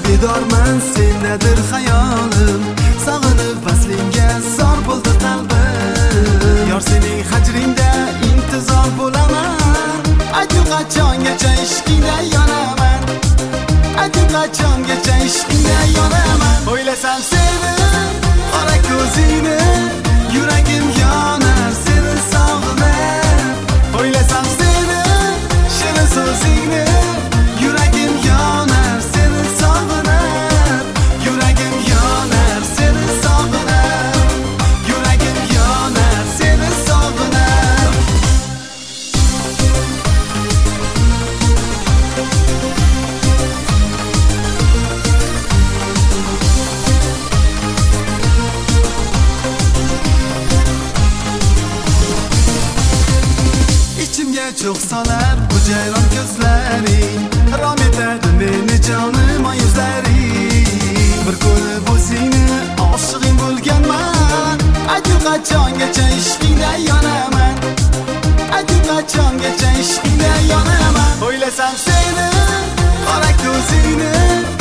bedorman, sen nedir hayolim, sog'inib vaslingga zor bo'ldi qalbim. Yor sening hajringda intizor bo'laman, ayting qachongacha ishqingda yonaman, ayting qachongacha ishqingda yonaman. O'ylasam seni, qora ko'zingni, yuragim yonar seni sog'inib. O'ylasam seni, shirin so'zingni, yuragim yonar seni sog'inib. Yuragim yonar seni sog'inib, yuragim yonar seni sog'inib. İçimga cho'g' solar bu jayron ko'zlaring, rom etadi meni jonim yuzlaring. Bir ko'rib o'zingni oshig'ing bo'lganman, ayting qachongacha ishqingda yonaman, ayting qachongacha ishqingda yonaman. O'ylasam seni, qora ko'zingni,